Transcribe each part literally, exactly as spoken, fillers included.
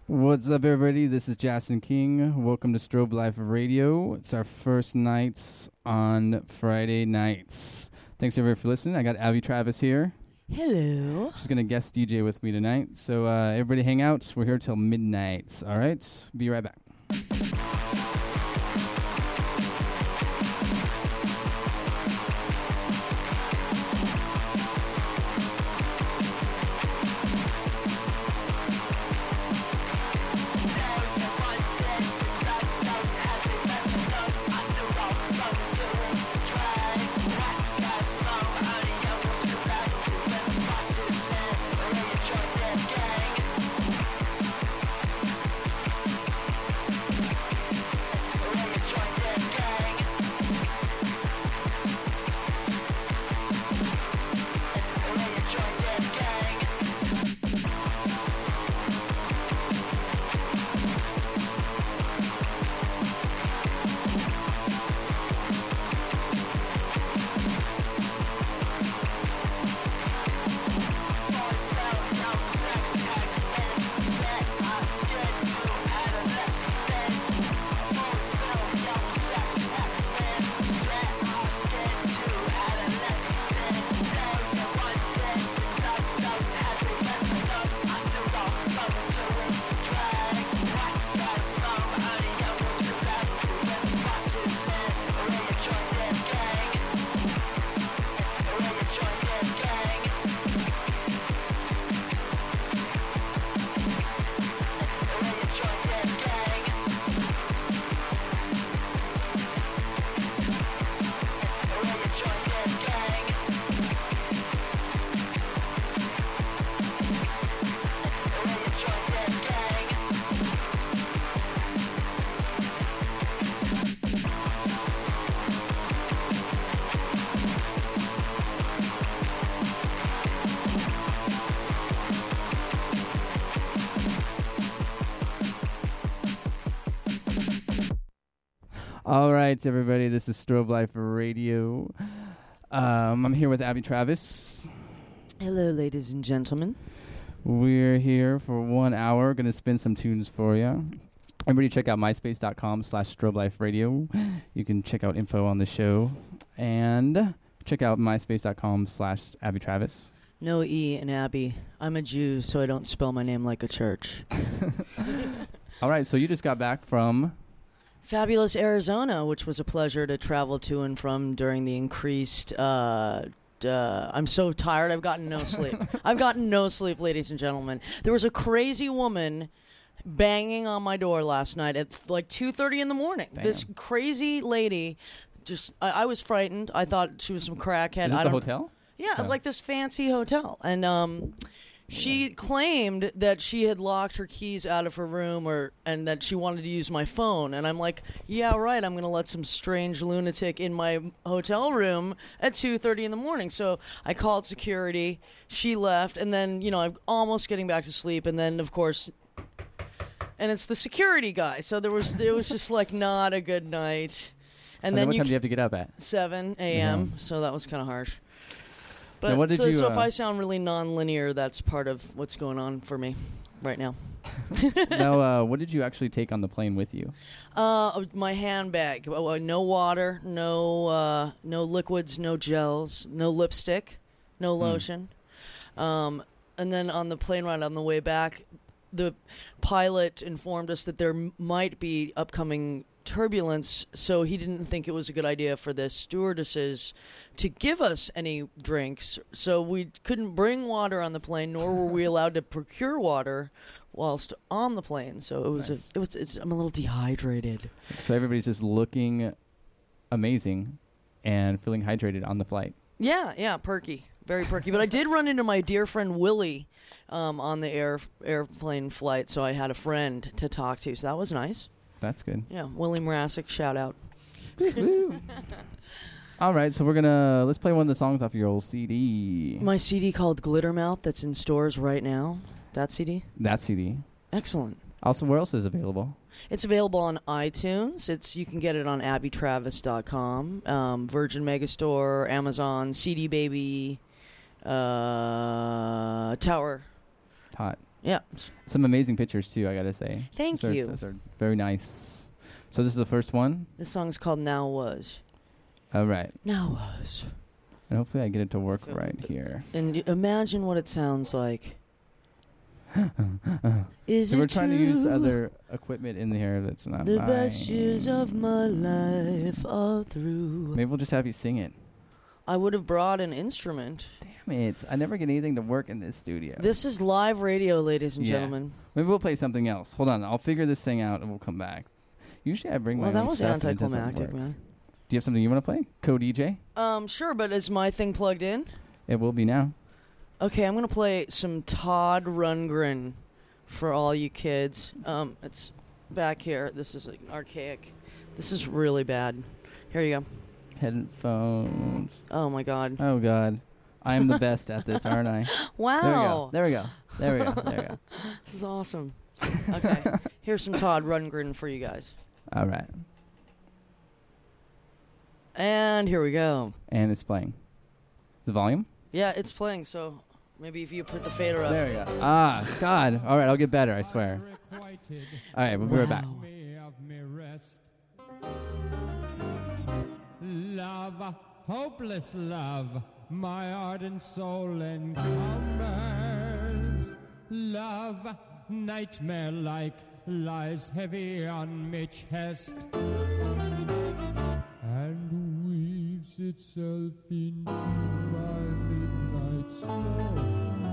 What's up, everybody? This is Jason King. Welcome to Strobe Life Radio. It's our first nights on Friday nights. Thanks, everybody, for listening. I got Abby Travis here. Hello. She's going to guest D J with me tonight. So, uh, everybody hang out. We're here till midnight. All right? Be right back. All right, everybody, this is Strobe Life Radio. Um, I'm here with Abby Travis. Hello, ladies and gentlemen. We're here for one hour. Going to spin some tunes for you. Everybody check out myspace.com slash Strobe Life Radio. You can check out info on the show. And check out myspace.com slash Abby Travis. No E in Abby. I'm a Jew, so I don't spell my name like a church. All right, so you just got back from... Fabulous Arizona, which was a pleasure to travel to and from during the increased... Uh, uh, I'm so tired, I've gotten no sleep. I've gotten no sleep, ladies and gentlemen. There was a crazy woman banging on my door last night at like two thirty in the morning. Damn. This crazy lady, just I, I was frightened. I thought she was some crackhead. Is this I the don't, hotel? Yeah, Oh. like this fancy hotel. And um, she claimed that she had locked her keys out of her room or and that she wanted to use my phone. And I'm like, yeah, right, I'm going to let some strange lunatic in my hotel room at two thirty in the morning. So I called security. She left. And then, you know, I'm almost getting back to sleep. And then, of course... And it's the security guy. So there was it was just like not a good night. And, And then then what you time do you have to get up at? seven a.m. Yeah. So that was kind of harsh. But Now, what did so, you, so if uh, I sound really non-linear, that's part of what's going on for me right now. Now, uh, what did you actually take on the plane with you? Uh, my handbag. Uh, no water, no uh, no liquids, no gels, no lipstick, no lotion. Um, and then on the plane ride on the way back, the pilot informed us that there m- might be upcoming turbulence, so he didn't think it was a good idea for the stewardesses to give us any drinks. So we couldn't bring water on the plane, nor were we allowed to procure water whilst on the plane. So it was, Nice. a, it was. It's, I'm a little dehydrated. So everybody's just looking amazing and feeling hydrated on the flight. Yeah, yeah, perky, very perky. But I did run into my dear friend Willie um, on the air airplane flight, so I had a friend to talk to. So that was nice. That's good. Yeah, Willie Morasic, shout out. All right, so we're gonna let's play one of the songs off your old C D. My C D called Glittermouth that's in stores right now. That C D? That C D. Excellent. Also, where else is it available? It's available on iTunes. It's you can get it on abby travis dot com, um, Virgin Megastore, Amazon, C D Baby, uh, Tower. Hot. Yeah. Some amazing pictures too, I gotta say. Thank those you. Are, those are very nice. So this is the first one? This song is called Now Was. All right. Now Was. And hopefully I get it to work So- right here. And y- imagine what it sounds like. Is So it we're trying to use true? other equipment in here that's not The mine. best years of my life are through. Maybe we'll just have you sing it. I would have brought an instrument. Damn it. I never get anything to work in this studio. This is live radio, ladies and Yeah. gentlemen. Maybe we'll play something else. Hold on. I'll figure this thing out and we'll come back. Usually I bring Well, my that own was stuff and it doesn't anticlimactic, work. man. Do you have something you want to play? Co-D J? Um, sure, but is my thing plugged in? It will be now. Okay, I'm gonna play some Todd Rundgren for all you kids. Um, it's back here. This is like, archaic. This is really bad. Here you go. Headphones. Oh my god. Oh, God. I am the best at this, aren't I? Wow. There we go. There we go. There we go. There we go. This is awesome. Okay, here's some Todd Rundgren for you guys. All right. And here we go. And it's playing. The volume? Yeah, it's playing, so maybe if you put the fader up. There we go. Ah, God. All right, I'll get better, I swear. All right, we'll be right back. Love, hopeless love, my ardent soul encumbers. Love, nightmare-like, lies heavy on my chest and weaves itself into my midnight slumber.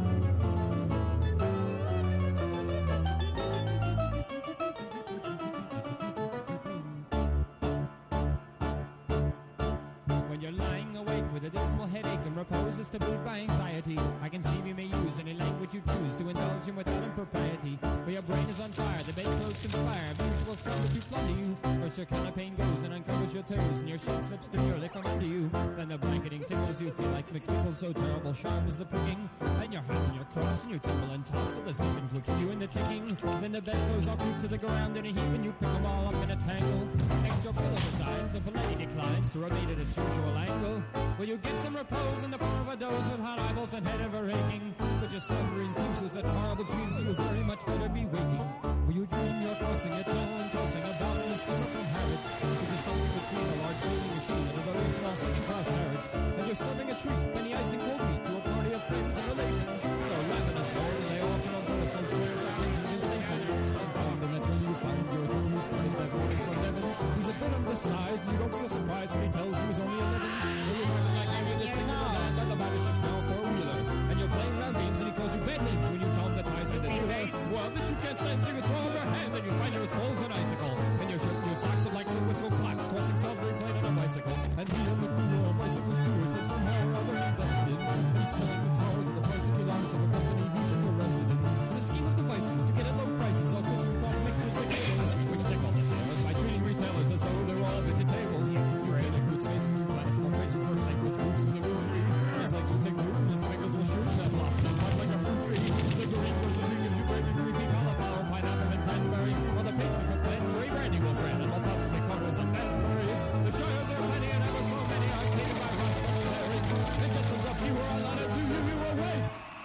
When you're lying awake with a dismal headache and repose is tabooed by anxiety, I can see we may use any language you choose to indulge in without impropriety. For your brain is on fire, the bedclothes conspire, of usual slumber to plunder you. First your counterpane goes and uncovers your toes, and your sheet slips demurely from under you. Then the blanketing tickles you, feel like McPickles, so terrible sharp is the pricking. And you're hot and you're cross and you tumble and toss till there's nothing twixt you and the ticking. Then the bedclothes all creep to the ground in a heap and you pick them all up in a tangle. Next your pillow resides, so politely declines to remain at its usual angle. Will you get some repose in the form of a doze with hot eyeballs and head ever aching? But your slumbering teams with such horrible dreams, you very much better be waking. Will you dream you're crossing a tunnel and tossing about in a skimmer from habit? Which is something between a large moving machine and a very small second-class carriage. And you're serving a treat, penny ice and cold meat to a party of friends and relations. They're ravenous lord, and they all come up on a phone squares like angels and stations. And until you find your dream who started that morning from heaven, he's a bit on the side, and you don't feel surprised when he tells you he's only eleven. Well, you're running like maybe the singer of the band on the battleship's now four-wheeler. And you're playing round games, and he calls you bad names when you tell him the ties with the dealer. Well, that you can't stand, so you throw over hand, and you find out it's cold as an icicle. And your shirt and your socks are like some with clocks, tossing self-drink playing on a bicycle. And he and the crew are bicycle stewards that somehow or other invested in. And he's selling guitars at the particular arms of a company he's interested in. It's a scheme of devices to get at low prices, all goods with coffee mixtures like cables, which tickle the sailors by treating retailers as though they're all vegetables. You get a good space when you plant a small trace of first like with roots in the root tree. His legs will take root and his fingers will shoot and blossom and bud like a fruit tree. The green versus tree gives you great and creepy cauliflower, pineapple and cranberry. While the pastry cook blend, dairy brandy will brand and the puffs take covers and berries. The shires are many and ever so many are taken by rough familiarity. And just as a few are allotted to you, you awake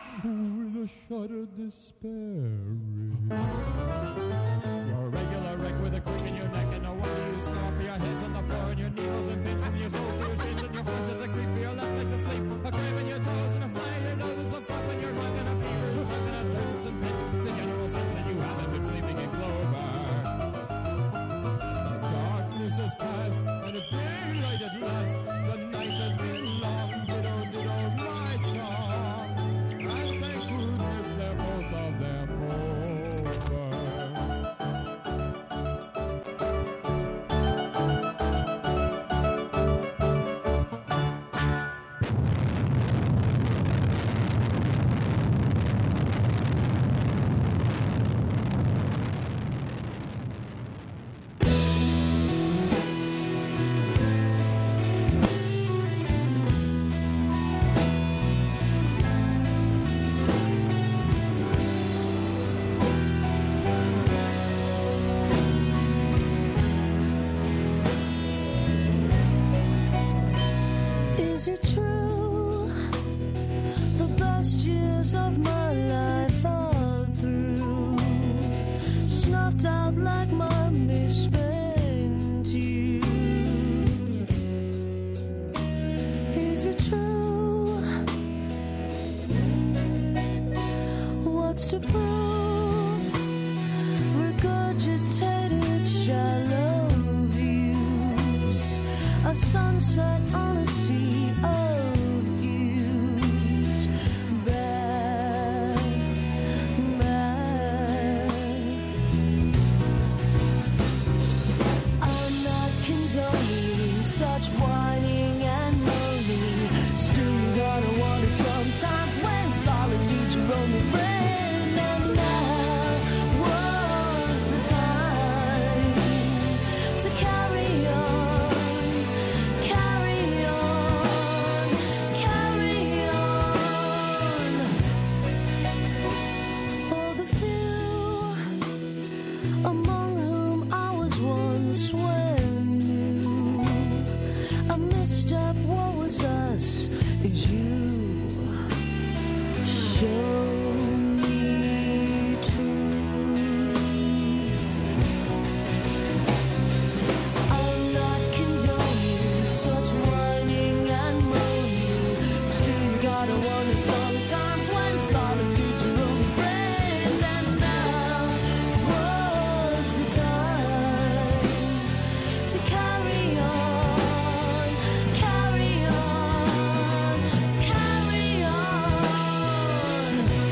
with a shudder despairing. You're a regular wreck with a crick in your neck and no wonder you snore for your heads on the floor and your needles and pins and your soles to your shins and your voice is a creep for your left leg to sleep. A cramp in your toes and a fly in your nose and some fluff when you're drunk and a fever and a drunk and a thirst and some pits. The general sense that you haven't been sleeping in clover. The darkness has passed and it's daylight at last. The night has been long, ditto, ditto, my song. And thank goodness they're both of them over. sunset on a sea of views. Bad, bad. I'm not condoning such whining and moaning. Still you gotta wonder sometimes when solitude's your only friend. And now was the time to carry on, carry on, carry on. For the few among whom I was once when new, a misstep, what was us is you. Show me truth. I'm not condoning such whining and moaning. Still you gotta wonder sometimes when solitude's your only friend. And now was the time to carry on, carry on, carry on.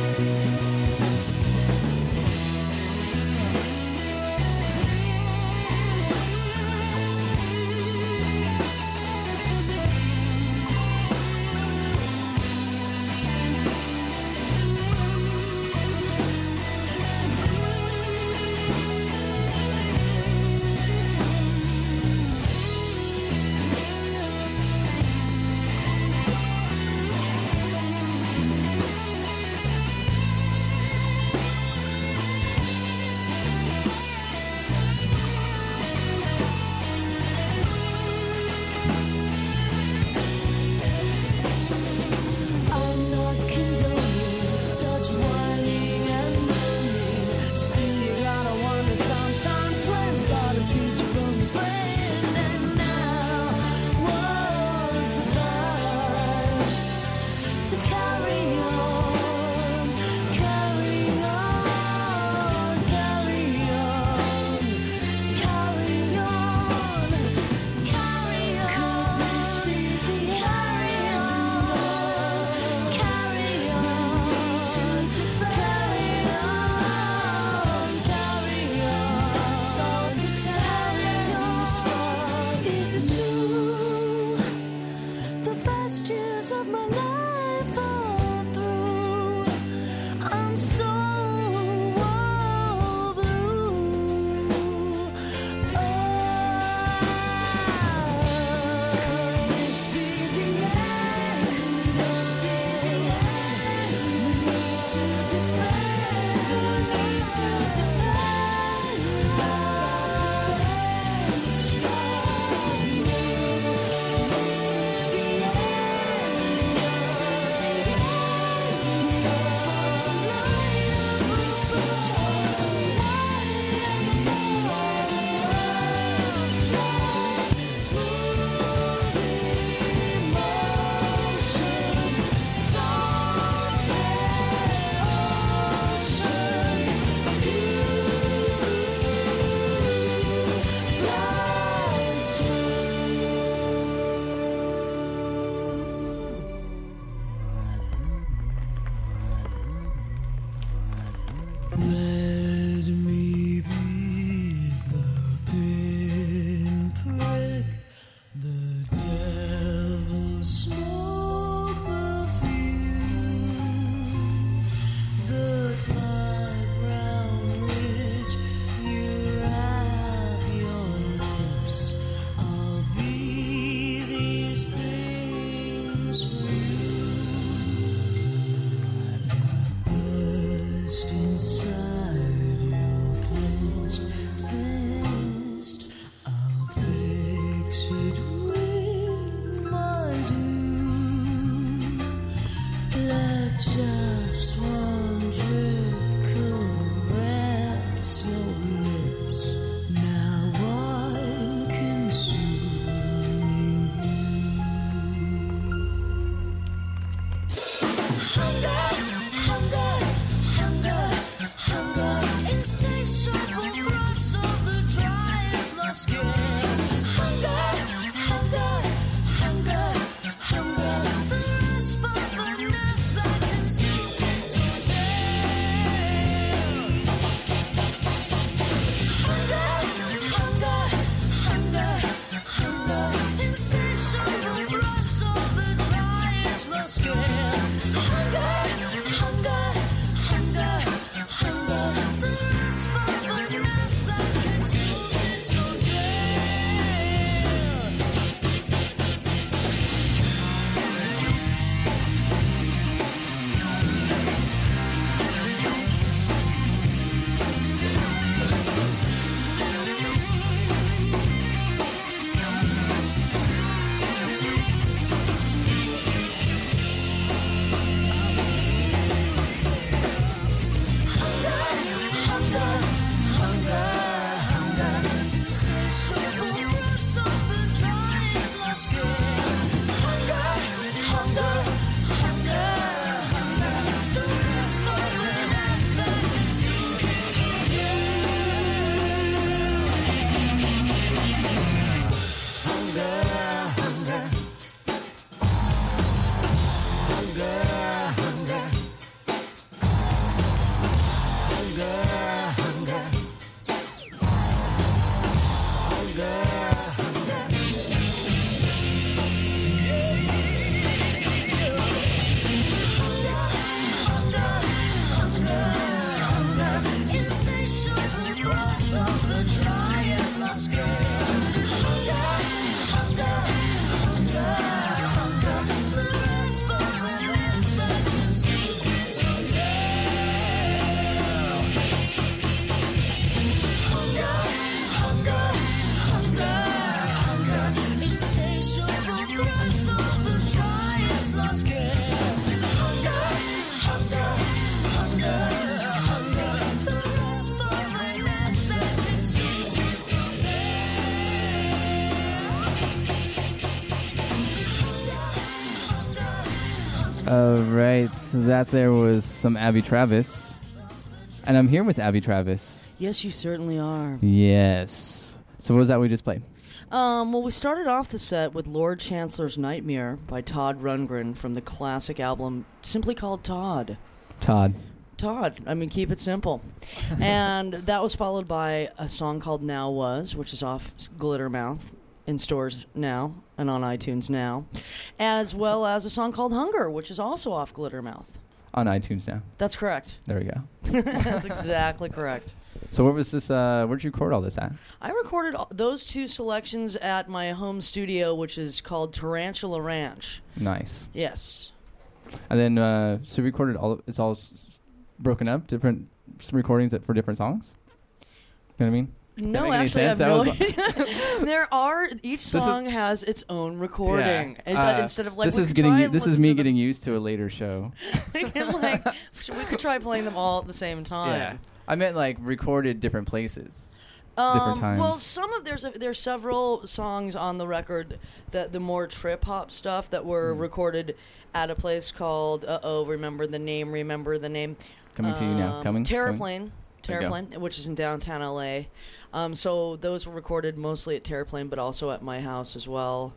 All right, so that there was some Abby Travis. And I'm here with Abby Travis. Yes, you certainly are. Yes. So what was that we just played? Um, well, we started off the set with Lord Chancellor's Nightmare by Todd Rundgren from the classic album simply called Todd. Todd. Todd. I mean, keep it simple. And that was followed by a song called Now Was, which is off Glittermouth, in stores now and on iTunes now, as well as a song called Hunger, which is also off Glittermouth. On iTunes now. That's correct. There we go. That's exactly correct. So what was this, uh, where'd you record all this at? I recorded all- those two selections at my home studio, which is called Tarantula Ranch. Nice. Yes. And then, uh, so we recorded all, it's all s- s- broken up, different s- recordings that- for different songs? You know what I mean? No, make any actually, I have sense? no That idea. There are, each is- song has its own recording. Yeah. It- Uh, instead of like, this we is could getting try u- and this is listen me to them- getting used to a later show. and like, we could try playing them all at the same time. I meant like recorded different places. Um, different times. Well, some of there's a, there's several songs on the record that the more trip hop stuff that were Mm. recorded at a place called uh oh, remember the name, remember the name. Coming to you now. Um, Coming? Terraplane, There you go. Terraplane, which is in downtown L A. Um, so those were recorded mostly at Terraplane, but also at my house as well.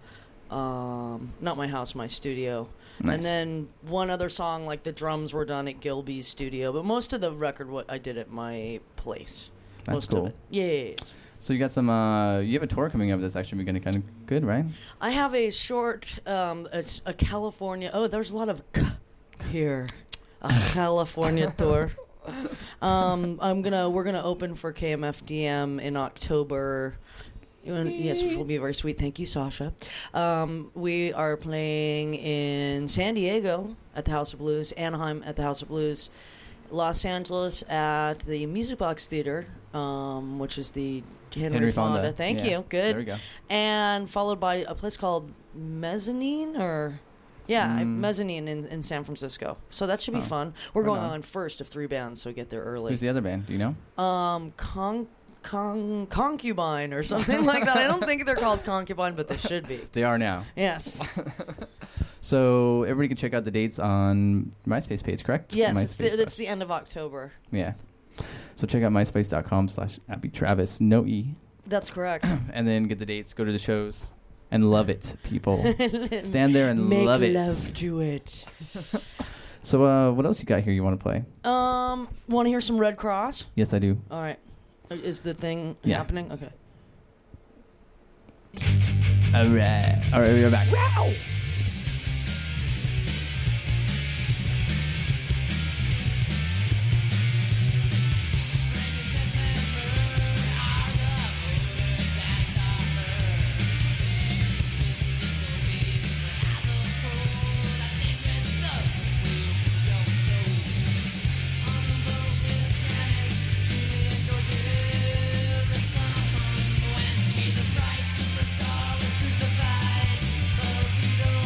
Um, not my house, my studio. Nice. And then one other song, like the drums were done at Gilby's studio, but most of the record what I did at my place. That's most cool. of it. Yes. So you got some, uh, you have a tour coming up that's actually going to be kind of good, right? I have a short, um, it's a California. Oh, there's a lot of k here. A California tour. Um, I'm gonna, we're gonna open for K M F D M in October. You wanna- Yes, which will be very sweet. Thank you, Sasha. Um, we are playing in San Diego at the House of Blues, Anaheim at the House of Blues, Los Angeles at the Music Box Theater, um, which is the Henry, Henry Fonda. Fonda. Thank Yeah. you. Good. There we go. And followed by a place called Mezzanine, or yeah, I- Mm. Mezzanine in, in San Francisco. So that should be Oh, fun. We're right going on. on first of three bands, so get there early. Who's the other band? Do you know? Um, Con Con Concubine or something like that. I don't think they're called Concubine, but they should be. They are now. Yes. So everybody can check out the dates on MySpace page, correct? Yes, MySpace it's the, it's slash- the end of October. Yeah. So check out myspace.com slash Abby Travis, no E. That's correct. And then get the dates, go to the shows, and love it, people. Stand there and Make love it. love to it. So uh, what else you got here you want to play? Um, want to hear some Red Cross? Yes, I do. All right. Is the thing Yeah. happening? Okay. All right. All right, we're back. Wow! Jesus Christ, superstar was crucified. The Beatles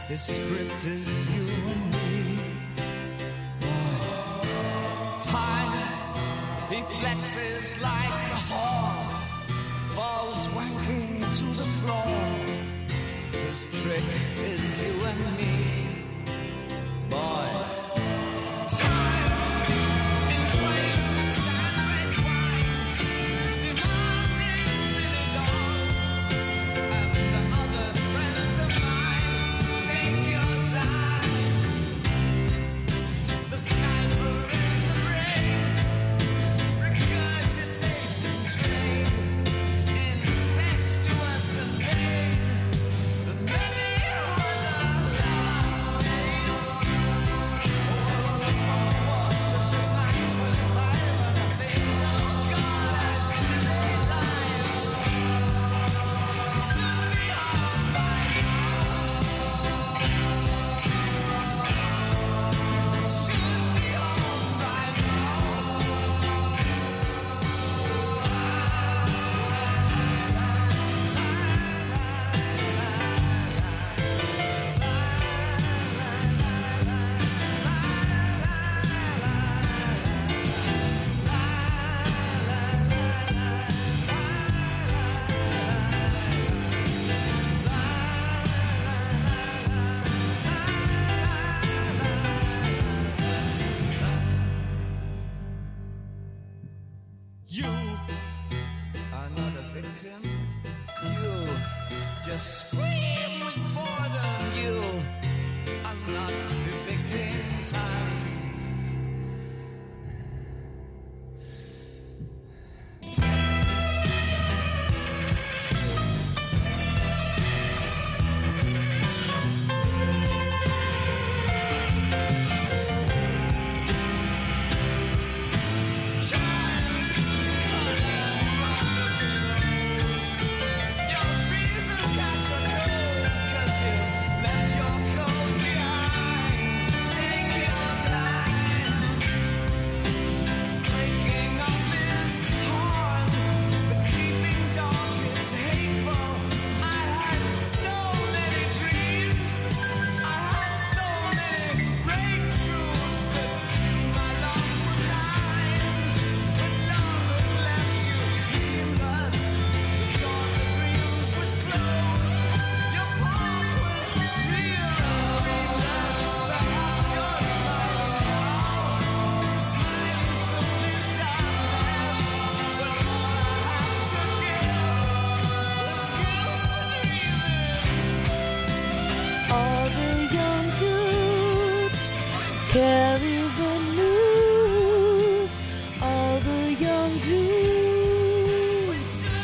His script is you and me. Time, he flexes like a whore, falls wanking to the floor. His trick is you and me, boy. Time, in flames and red wine, demanding many dolls, and the other friends of mine. Take your time. The sniper in the rain regurgitates and drain, incestuous and vain. The many were the last names. Oh, this is nine twenty-five, and I think, oh God, did they lie? Should be on by you are not a victim. You just scream with boredom. You are not evicting time. Chimes, color, your reason got your cold, 'cause you left your coat behind. Take your time, breaking off his horn, but keeping dark is hateful. I had so many dreams, I had so many breakthroughs, but my love was blind. When love has left you dreamless, the door to dreams was closed. Your part was real meaningless. Perhaps you're smiling now, smiling through this darkness. But all I have to give is skills for dreaming. All the young dudes carry the news. All the young dudes.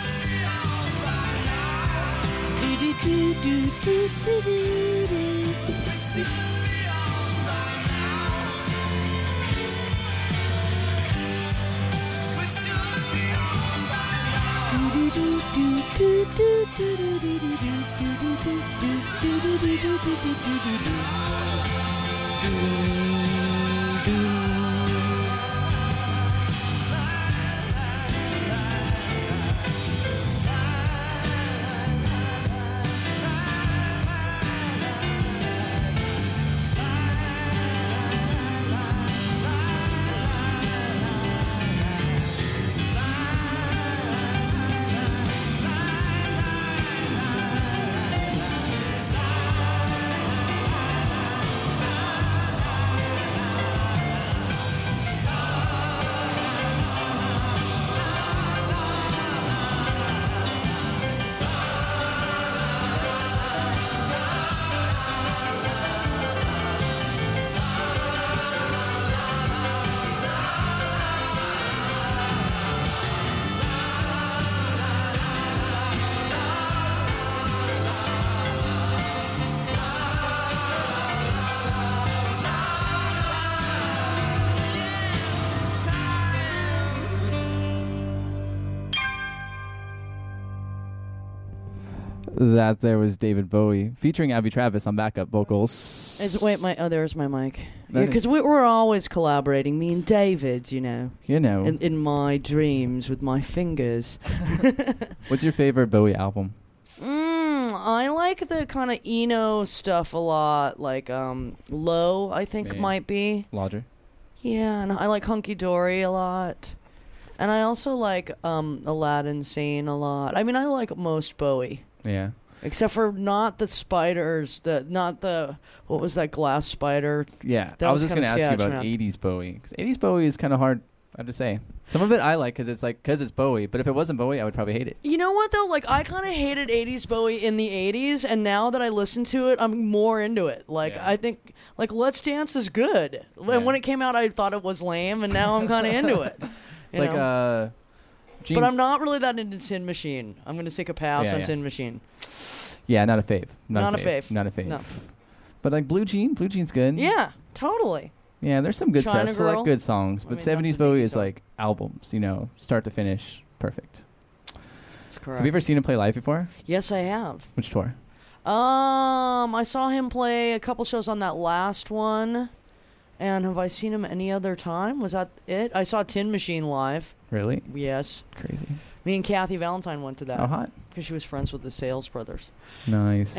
That there was David Bowie featuring Abby Travis on backup vocals. Is, wait, my oh, there's my mic. That Yeah, because is- we, we're always collaborating, me and David, you know, You know, in, in my dreams with my fingers. what's your favorite Bowie album? Mm, I like the kind of Eno stuff a lot, like um, Low, I think Yeah. might be. Lodger. Yeah, and I like Hunky Dory a lot. And I also like um, Aladdin Sane a lot. I mean, I like most Bowie. Yeah. Except for not the spiders, the not the, what was that glass spider? Yeah. That I was was just going to kinda ask you sketch, about man. eighties Bowie. Because eighties Bowie is kind of hard, I have to say. Some of it I like because it's like, because it's Bowie. But if it wasn't Bowie, I would probably hate it. You know what, though? Like, I kind of hated eighties Bowie in the eighties, and now that I listen to it, I'm more into it. Like, Yeah. I think, like, Let's Dance is good. Yeah. And when it came out, I thought it was lame, and now I'm kind of into it. You like, know? uh... Gene- But I'm not really that into Tin Machine. I'm going to take a pass Yeah, on yeah. Tin Machine. Yeah, not a fave. Not, Not a, a fave. fave. Not a fave. No. But like Blue Jean, Blue Jean's good. Yeah, totally. Yeah, there's some good China stuff. Select Girl. good songs. I But mean, seventies that's a Bowie biggie is song. like albums, you know, start to finish. Perfect. That's correct. Have you ever seen him play live before? Yes, I have. Which tour? Um, I saw him play a couple shows on that last one. And have I seen him any other time? Was that it? I saw Tin Machine live. Really? Yes. Crazy. Me and Kathy Valentine went to that. Oh, hot. Because she was friends with the Sales brothers. Nice.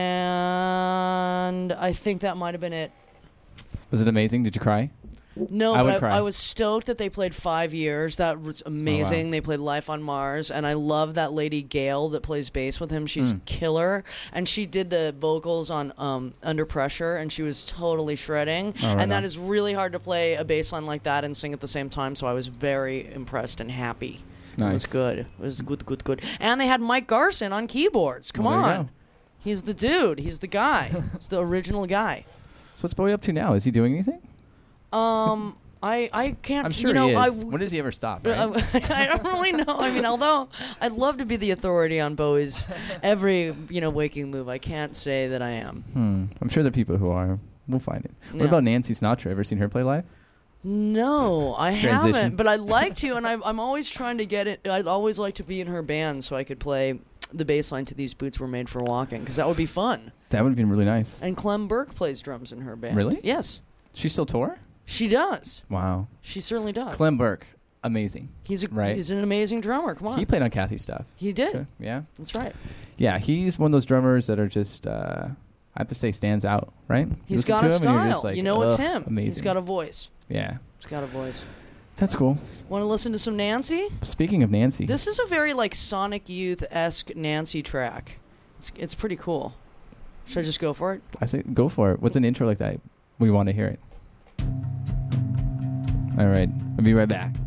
And I think that might have been it. Was it amazing? Did you cry? No, I would but I, cry. I was stoked that they played five years. That was amazing. Oh, wow. They played Life on Mars, and I love that lady Gail that plays bass with him. She's Mm. killer, and she did the vocals on um, Under Pressure, and she was totally shredding. Oh, right and that on. is really hard to play a bass line like that and sing at the same time. So I was very impressed and happy. It was Nice. good. It was good, good, good. And they had Mike Garson on keyboards. Come Well, there you on, go. he's the dude. He's the guy. He's the original guy. So what's Bowie up to now? Is he doing anything? Um, I I can't. I'm sure you know, he is. I, when does he ever stop? Uh, Right? I don't really know. I mean, although I'd love to be the authority on Bowie's every, you know, waking move, I can't say that I am. hmm. I'm sure there are people who are. We'll find it. What Yeah. about Nancy Sinatra? Ever seen her play live? No, I Transition. haven't. But I'd like to, and I, I'm always trying to get it. I'd always like to be in her band so I could play the bass line to These Boots Were Made for Walking, because that would be fun. That would have been really nice. And Clem Burke plays drums in her band. Really? Yes, She still tour? she does. Wow. She certainly does. Clem Burke, amazing. he's a right. he's an amazing drummer. Come on, He played on Kathy's stuff. he did. Sure. Yeah. That's right. Yeah, he's one of those drummers that are just, uh, I have to say, stands out, right? You He's listen got to a him and you're style. just like, you know it's "Ugh, him. Amazing. He's got a voice. Yeah. He's got a voice. That's cool. Want to listen to some Nancy? Speaking of Nancy. This is a very like Sonic Youth-esque Nancy track. It's it's pretty cool. Should I just go for it? I say go for it. What's an intro like that? We want to hear it. All right. I'll be right back.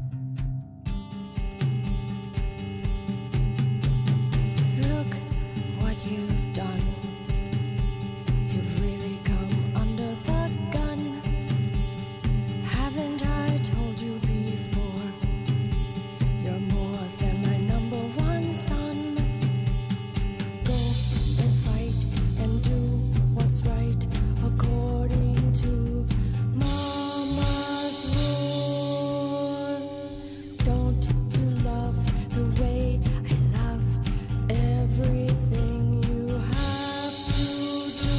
Look what you've done. You've really come under the gun. Haven't I told you before? You're more than my number one son. Go and fight and do what's right according to Mama's rule. Don't you love the way I love everything you have to do?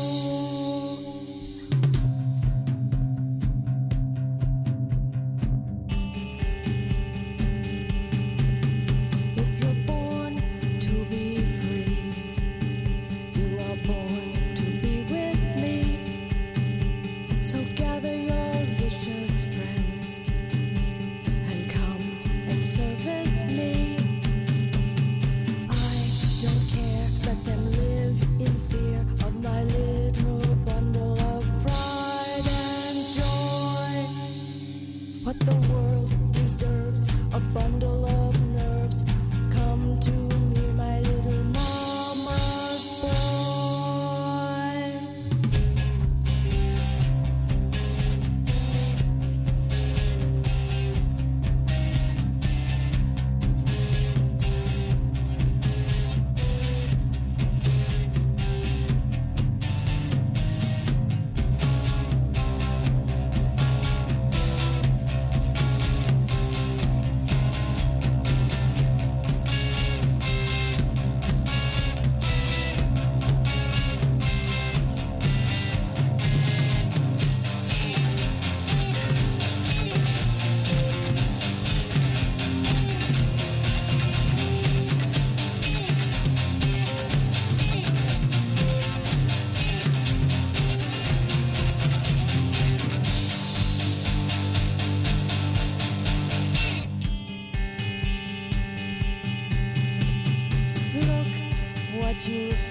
If you're born to be free, you are born to be with me. So gather your vicious friends and come and service me. I don't care, let them live in fear of my little bundle of pride and joy. What the world deserves, a bundle of nerves. Come to me, my little mama's boy.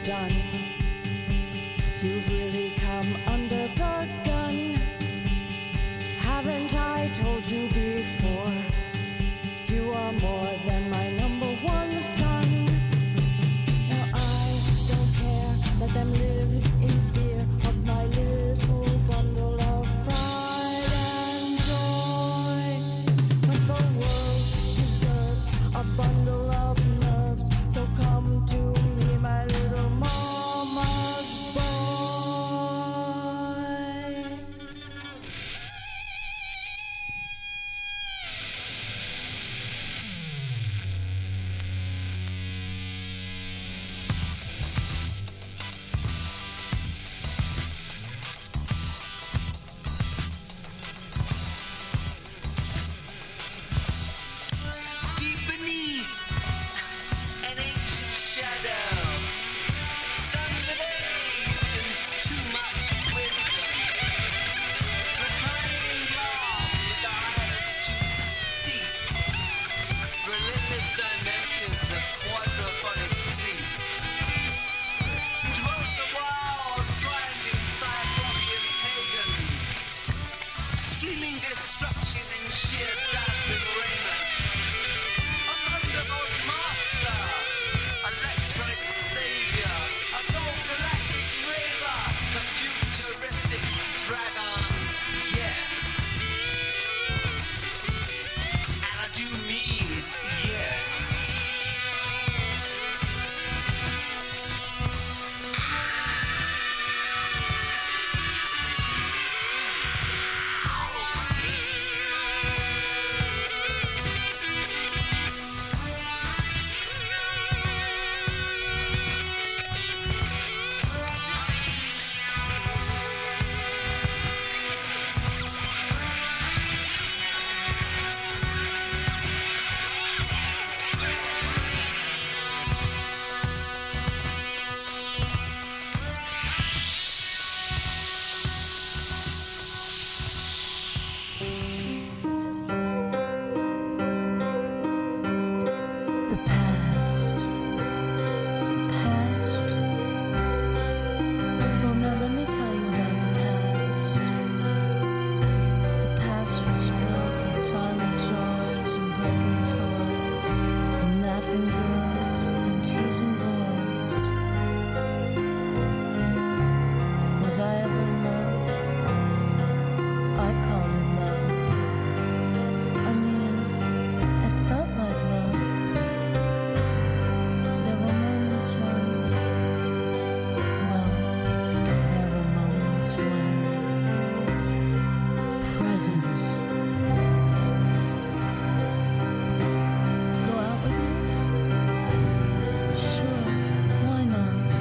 done. You've really come under the gun. Haven't I told you before? You are more than my number one son. Now I don't care, let them live in fear of my little bundle of pride and joy. But the world deserves a bundle of nerves, so come to me, my little mama's boy. Deep beneath an ancient shadow, stunned with age and too much wisdom, reclining glass with eyes too steep, relentless dimensions of quadrophonic sleep, dwelt the wild, blinding Cyclopean pagan, screaming destruction in sheer dazzling raiment. A thunderbolt master, electronic savior, a gold galactic raver, the futuristic dragon, yes. And I do mean yes. The past, the past. Well, now let me tell you about the past. The past was filled with silent joys and broken toys, and laughing girls and teasing boys. Was I ever in love? I called it love. I mean, it felt like love. There were moments when, well, there were moments when presents go out with you? Sure, why not?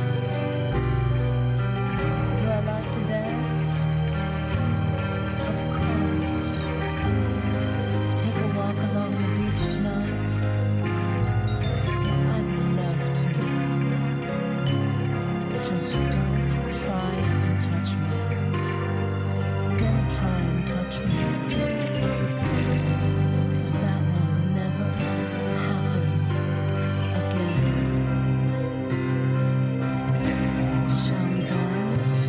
Do I like to dance? Of course. Take a walk along the beach tonight? I'd love to. Just don't try and touch me. Don't try and touch me. 'Cause that will never happen again. Shall we dance?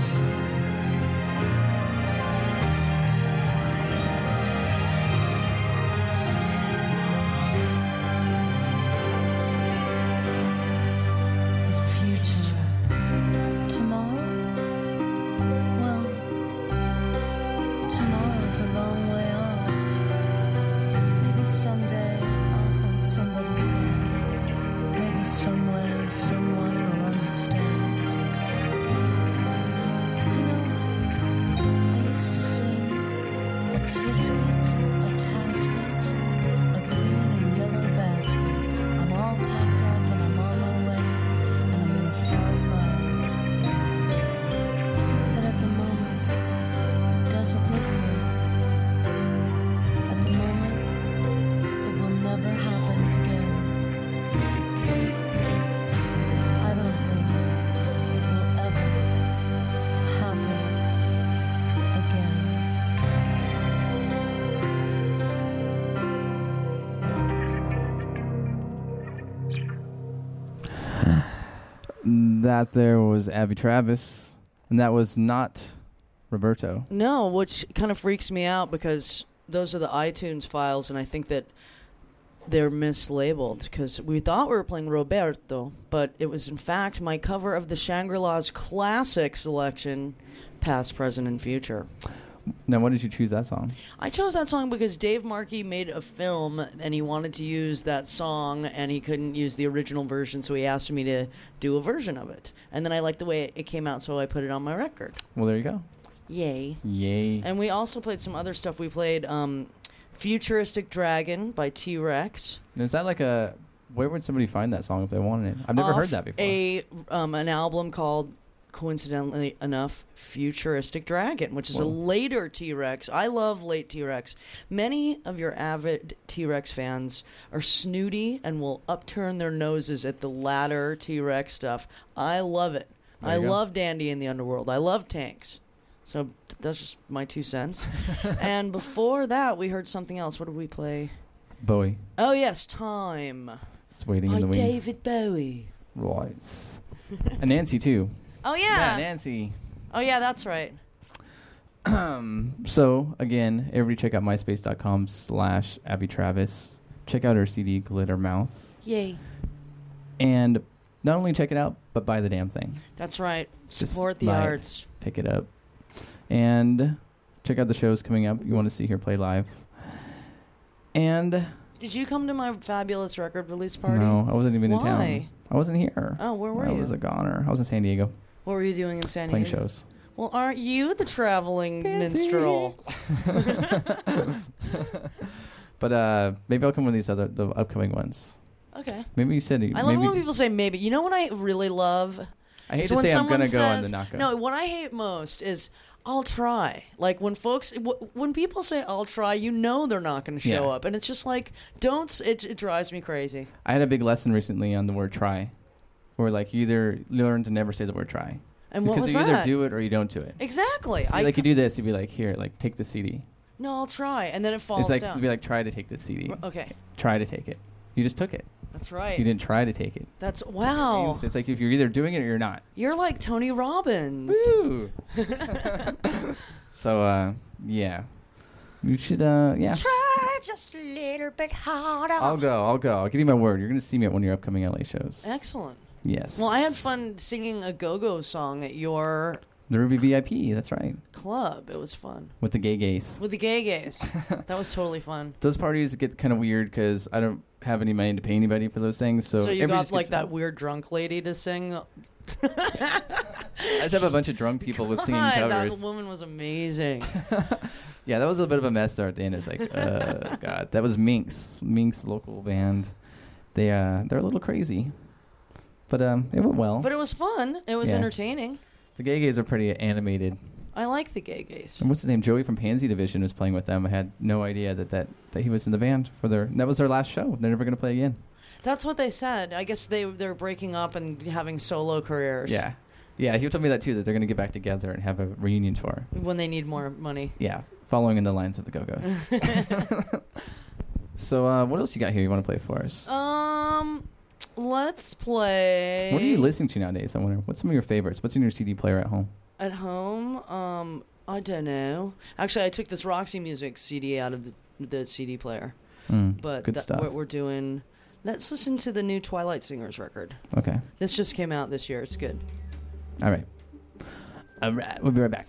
The future. Tomorrow? Well, tomorrow's a long way off. Maybe someday I'll hold somebody's hand. Maybe somewhere someone will understand. You know, I used to sing a tisket, a tasket, a green and yellow basket. I'm all packed up and I'm on my way, and I'm gonna find love. But at the moment, it doesn't look good. At the moment, it will never happen again. I don't think it will ever happen again. That there was Abby Travis, and that was not Roberto. No, which kind of freaks me out because those are the iTunes files, and I think that they're mislabeled because we thought we were playing Roberto, but it was in fact my cover of the Shangri-La's classic selection, Past, Present, and Future. Now, why did you choose that song? I chose that song because Dave Markey made a film and he wanted to use that song and he couldn't use the original version, so he asked me to do a version of it. And then I liked the way it came out, so I put it on my record. Well, there you go. Yay. Yay. And we also played some other stuff. We played um, Futuristic Dragon by T-Rex. Is that like a... Where would somebody find that song if they wanted it? I've never off heard that before. A, um, an album called, coincidentally enough, Futuristic Dragon, which is Whoa. a later T-Rex. I love late T-Rex. Many of your avid T-Rex fans are snooty and will upturn their noses at the latter T-Rex stuff. I love it. There I you go. love Dandy in the Underworld. I love tanks. So th- that's just my two cents. And before that, we heard something else. What did we play? Bowie. Oh, yes, Time. It's waiting By in the wings. David Bowie. Right. And Nancy, too. Oh, Yeah, yeah. Nancy. Oh, yeah, that's right. Um, so, again, everybody check out myspace.com slash Abby Travis. Check out her C D, Glitter Mouth. Yay. And not only check it out, but buy the damn thing. That's right. Just Support the buy it. arts. Pick it up. And check out the shows coming up. You want to see her play live. And... Did you come to my fabulous record release party? No, I wasn't even in town. Why? I wasn't here. Oh, where were I you? was a goner. I was in San Diego What were you doing in San playing Diego? shows. Well, aren't you the traveling Fancy. minstrel? But uh, maybe I'll come with these other the upcoming ones. Okay. Maybe you said it. I love maybe, when people say maybe. You know what I really love? I hate Is to when say I'm someone gonna go and says- then not go. No, what I hate most is I'll try. Like when folks, w- when people say I'll try, you know they're not going to show Yeah. up, and it's just like don't. s- It, it drives me crazy. I had a big lesson recently on the word try, where like you either learn to never say the word try, And what because was you that? either do it or you don't do it. Exactly. So I like you do this, you'd be like, here, like take the C D. no, I'll try, and then it falls It's like down. you'd be like, try to take the C D. Okay, Try to take it. You just took it. that's right. You didn't try to take it. That's wow. So it's like if you're either doing it or you're not. You're like Tony Robbins. Woo! So uh, yeah, you should uh, yeah. Try just a little bit harder. I'll go. I'll go. I'll give you my word. You're gonna see me at one of your upcoming L A shows. Excellent. Yes. Well, I had fun singing a go-go song at your The Ruby V I P. That's right. club. It was fun With the gay gays. with the gay gays. That was totally fun. Those parties get kind of weird because I don't have any money to pay anybody for those things. So, So, you everybody got just like gets- that weird drunk lady to sing. I just have a bunch of drunk people with singing God, covers. that woman was amazing. Yeah, that was a bit of a mess there at the end. It's like, uh, God, that was Minx, Minx local band. They uh, they're a little crazy, but um, it went well. But it was fun. It was Yeah. entertaining. The gay gays are pretty animated. I like the gay gays. And what's his name? Joey from Pansy Division was playing with them. I had no idea that that, that he was in the band for their. That was their last show. They're never going to play again. That's what they said. I guess they they're breaking up and having solo careers. Yeah, yeah. He told me that too. That they're going to get back together and have a reunion tour. When they need more money. Yeah, following in the lines of the Go Go's. So, uh, what else you got here? You want to play for us? Um, let's play. What are you listening to nowadays? I wonder. What's some of your favorites? What's in your C D player at home? At home, um, I don't know. Actually, I took this Roxy Music C D out of the, the C D player. Mm, But good that- stuff. what we're doing. Let's listen to the new Twilight Singers record. Okay. This just came out this year. It's good. All right. All right. We'll be right back.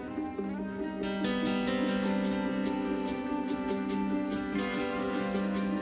Thank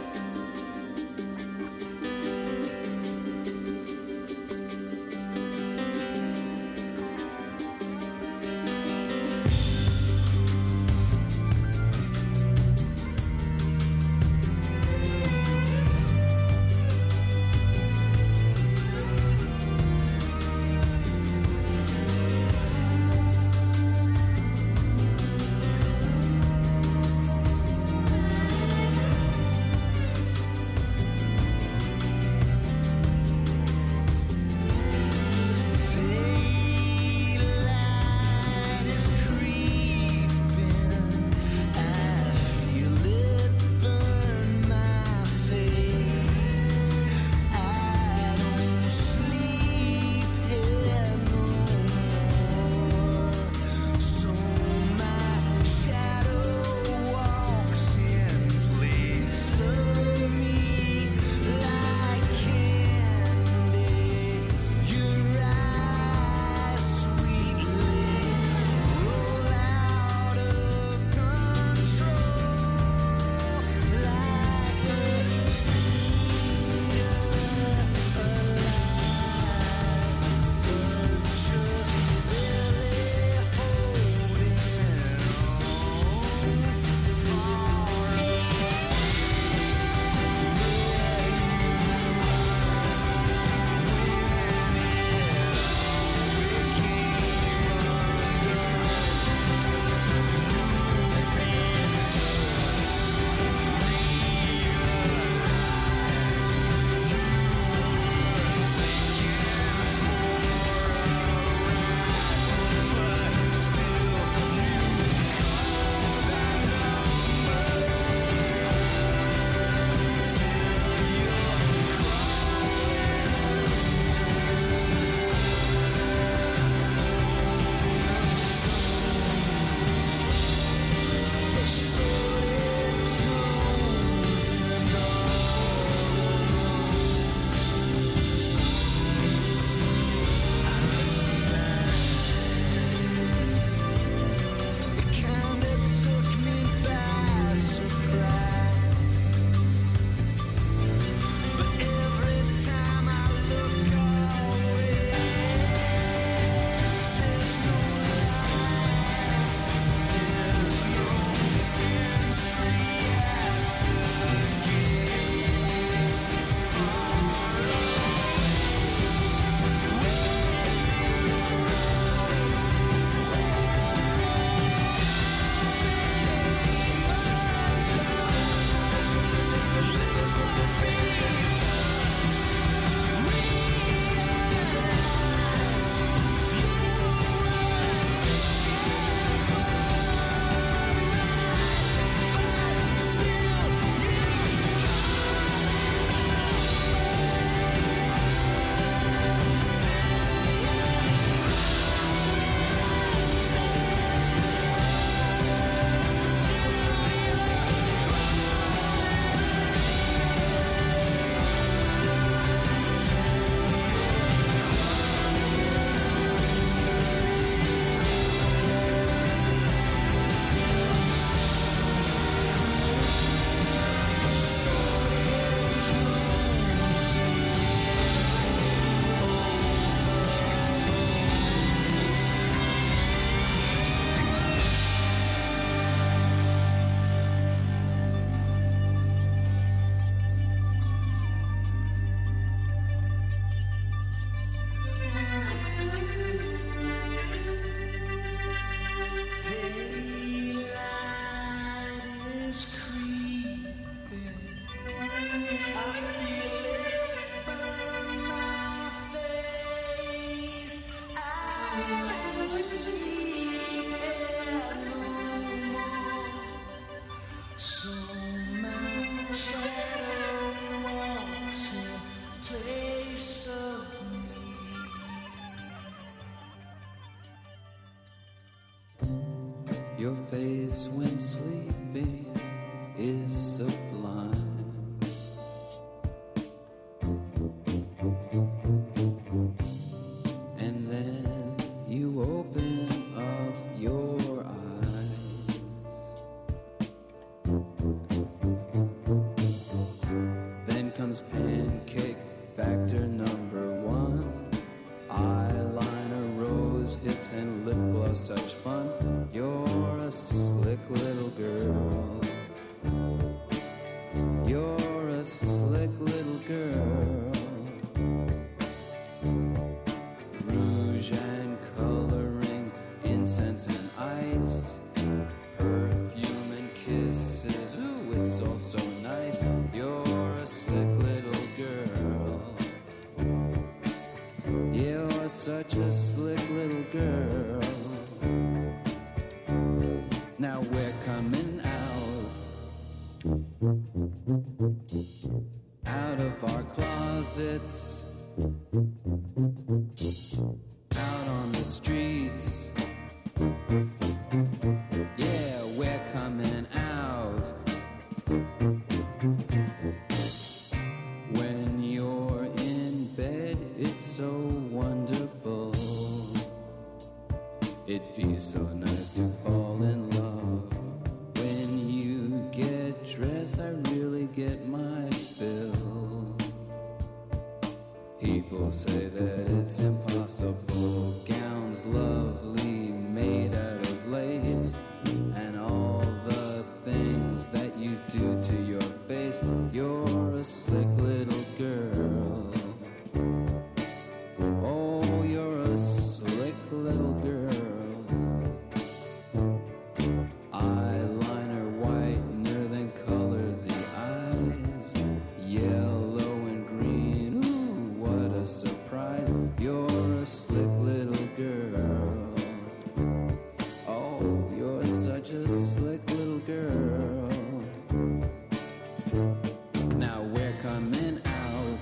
Your face when sleeping is sublime. And then you open up your eyes. Then comes pancake factor number one. Eyeliner, rose hips, and lip gloss, such fun. You're a slick little girl. You're a slick little girl. Rouge and coloring, incense and ice, perfume and kisses. Ooh, it's all so nice. You're a slick little girl. You're such a slick little girl. Now we're coming out, out of our closets, out on the streets. Yeah, we're coming out. When you're in bed, it's so wonderful. It'd be so nice to fall in love. When you get dressed, I really get my fill. People say that it's impossible. Gowns lovely, made out of lace, and all the things that you do to your face. You're a slick little girl. Oh, you're a slick little girl. Eyeliner whitener, then color the eyes. Yellow and green, ooh, what a surprise. You're a slick little girl. Oh, you're such a slick little girl. Now we're coming out,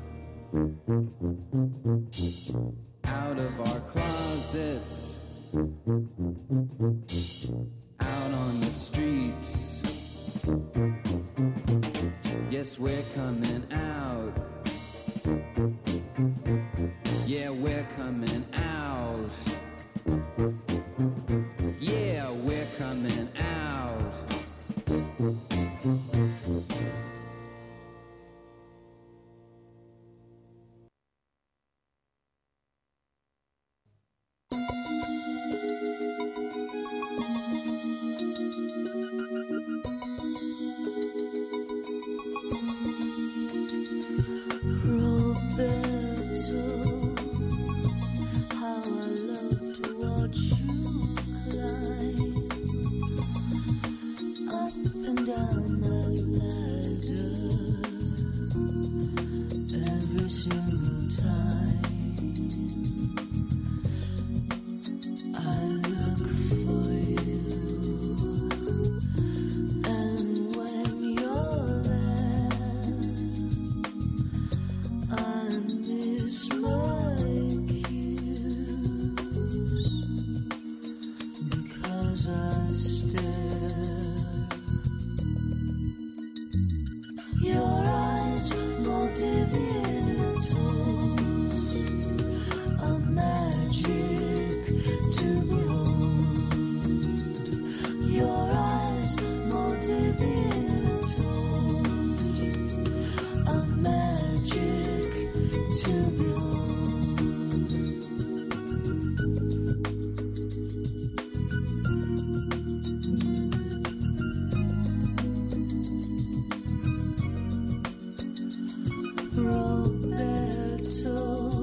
out of our closets, out on the streets. Yes, we're coming out. Yeah, we're coming out. Yeah, we're coming out. Roberto, how I love to watch you climb up and down that ladder every single time I look for you. And when you're there, I miss my cues because I stare. Your eyes, multivisions, a magic to behold. Your eyes, multivisions, a magic to behold. Roberto,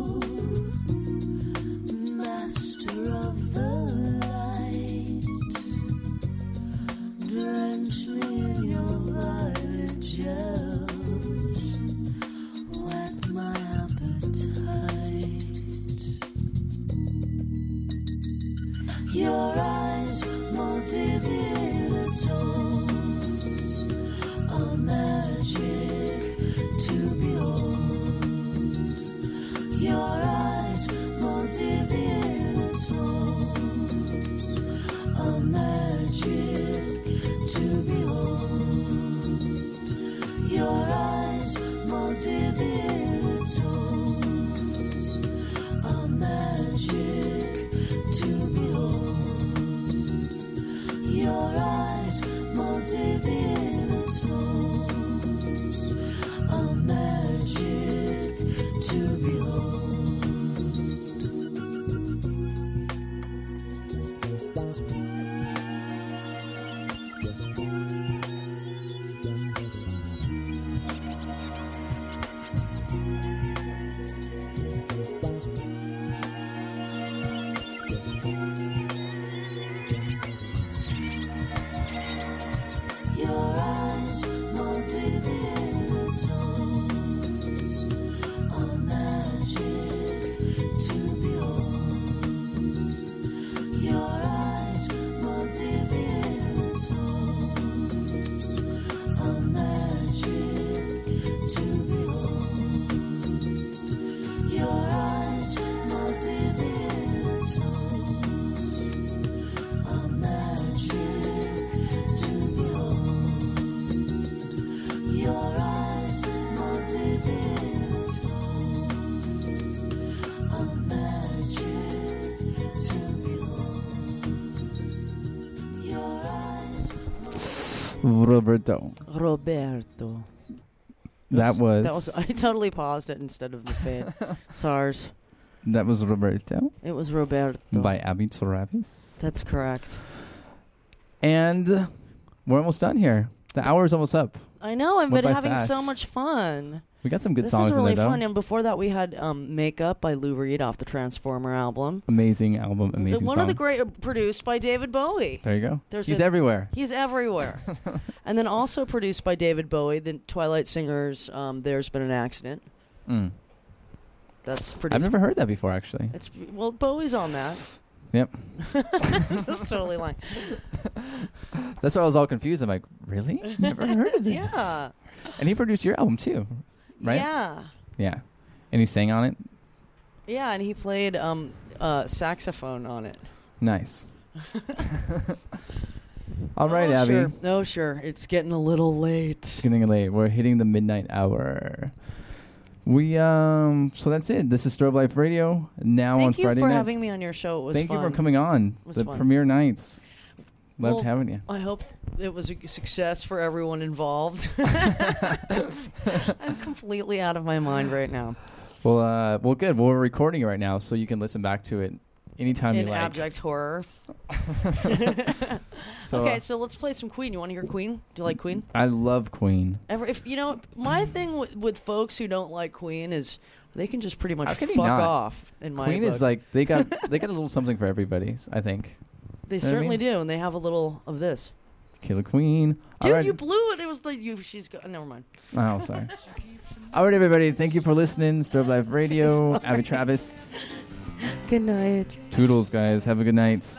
master of the light, drench me in your violet gels, whet my appetite. Your eyes, multivisions, a magic to behold. a magic to behold. Your eyes, multi-billions, a magic to behold. Your eyes, multi-billions, a magic to behold. Your eyes, multi-billions, a magic to behold. Your eyes, multi-billions, a magic to behold. Your eyes, multi-billions, a magic to behold. Your eyes, Roberto. Roberto. That was, That was. I totally paused it instead of the fade. SARS. that was Roberto It was Roberto. by Abby Travis. That's correct. And we're almost done here. The hour is almost up. I know. I've Went been by having so fast. much fun. We got some good This songs is really in there, though. fun. And before that, we had um, "Makeup" by Lou Reed off the Transformer album. Amazing album, amazing One song. of the great, uh, produced by David Bowie. There you go. There's He's a- everywhere. He's everywhere. And then also produced by David Bowie, the Twilight Singers. Um, There's Been an Accident. Mm. That's pretty. I've never heard that before, actually. It's well, Bowie's on that. Yep. That's totally lying. That's why I was all confused. I'm like, really? Never heard of this. Yeah. And he produced your album, too, right? Yeah. Yeah. And he sang on it? Yeah, and he played um, uh, saxophone on it. Nice. All right, oh, Abby. Sure. No, sure. It's getting a little late. It's getting late. We're hitting the midnight hour. We um. So that's it. This is Strobe Life Radio. Now on Thank you Friday for nights. having me on your show. It was Thank fun. you for coming on. was The fun. premiere nights. Loved Well, having you. I hope it was a success for everyone involved. I'm completely out of my mind right now. Well, uh, well, good. Well, we're recording it right now, so you can listen back to it anytime In you like. abject horror. So, okay, uh, so let's play some Queen. You want to hear Queen? Do you like Queen? I love Queen. Ever, if you know, my thing with, with folks who don't like Queen is they can just pretty much How fuck can you not? off. In my Queen book. is like they got they got a little something for everybody. I think. they know what I certainly mean? do, and they have a little of this. Killer Queen. Dude, All right. you blew it. It was the you. She's go- never mind. Oh, sorry. All right, everybody. Thank you for listening. Strobe Life Radio. Abby Travis. Good night. Toodles, guys. Have a good night.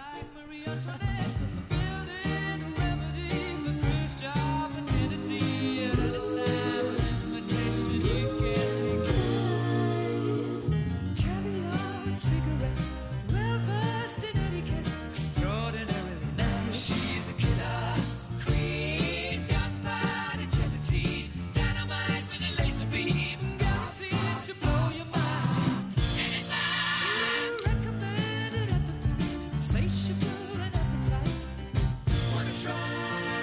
caviar and cigarettes, well versed in etiquette, extraordinarily nice. She's a killer queen, gunpowder gelatine, dynamite with a laser beam, guaranteed to blow your mind. Anytime, recommended at the price, insatiable and appetite. Wanna try?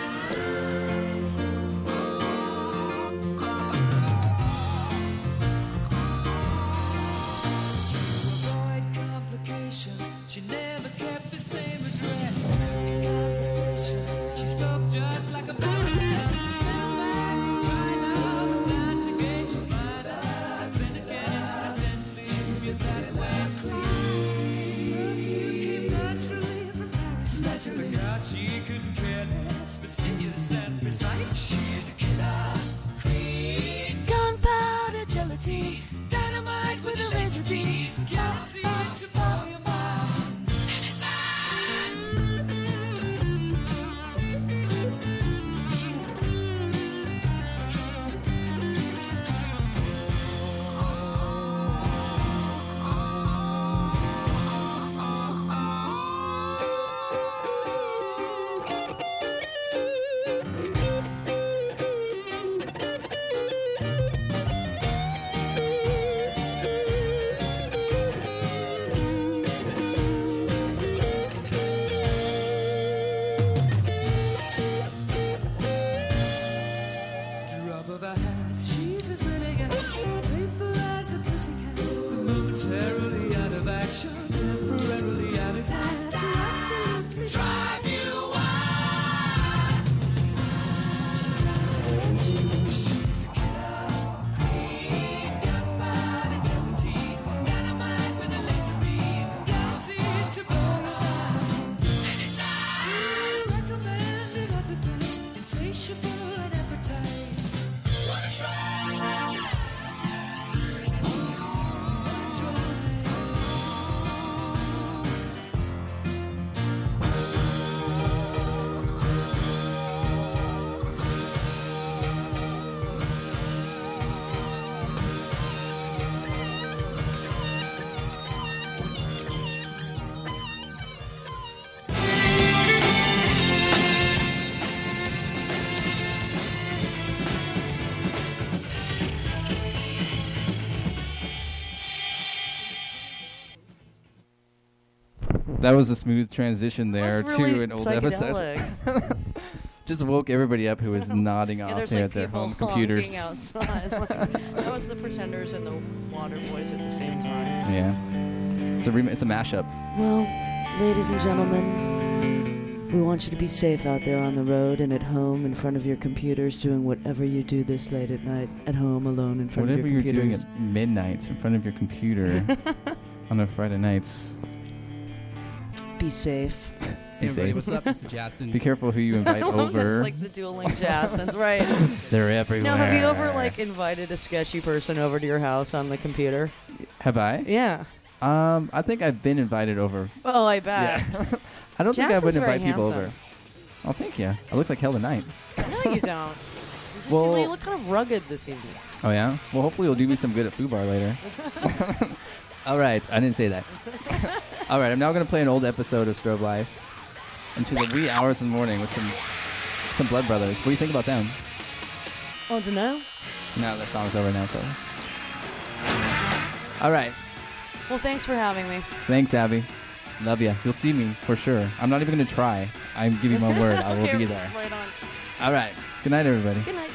Avoid complications, she never kept the same address. In conversation, she spoke just like a baroness. Never mind trying out a conjugation, find out then again incidentally she's a that way queen. Perfume came naturally from Paris. Naturally, because she couldn't care less, fastidious and precise. She's a killer queen. Gunpowder gelatine, dynamite with a laser beam, guaranteed to blow your mind. momentarily out of action, temporarily out of gas. You absolutely drive you wild. She's got she's a killer queen, gunpowder gelatine, dynamite with a laser beam, guaranteed to blow the mind. Anytime you recommend it at the best, insatiable and appetite. Wanna try? That was a smooth transition there That's really to an old episode. psychedelic. Just woke everybody up who was nodding Yeah, off there's there like at their people home computers. honking outside. Like, that was the Pretenders and the Water Boys at the same time. Yeah, it's a rem- it's a mashup. Well, ladies and gentlemen, we want you to be safe out there on the road and at home in front of your computers doing whatever you do this late at night, at home alone in front Whatever of your you're doing computers. at midnight in front of your computer on a Friday nights, Be safe. be Hey everybody, safe. what's up? This is Justin. Be careful who you invite over. That's like the dueling jazz. That's right. They're everywhere. Now, have you ever like invited a sketchy person over to your house on the computer? Have I? Yeah. Um, I think I've been invited over. Oh, I bet. I don't think I Jason's would very invite people handsome. over. Oh, thank you. It looks like hell tonight. No, you don't. You just Well- seem, you look kind of rugged this evening. Oh yeah. Well, hopefully you'll do me some good at Foo Bar later. All right, I didn't say that. All right, I'm now going to play an old episode of Strobe Life into the wee hours in the morning with some some Blood Brothers. What do you think about them? Want to know? No, their song's over now, so. All right. Well, thanks for having me. Thanks, Abby. Love ya. You'll see me for sure. I'm not even going to try. I'm giving my word. I will Okay, be there. Right on. All right. Good night, everybody. Good night.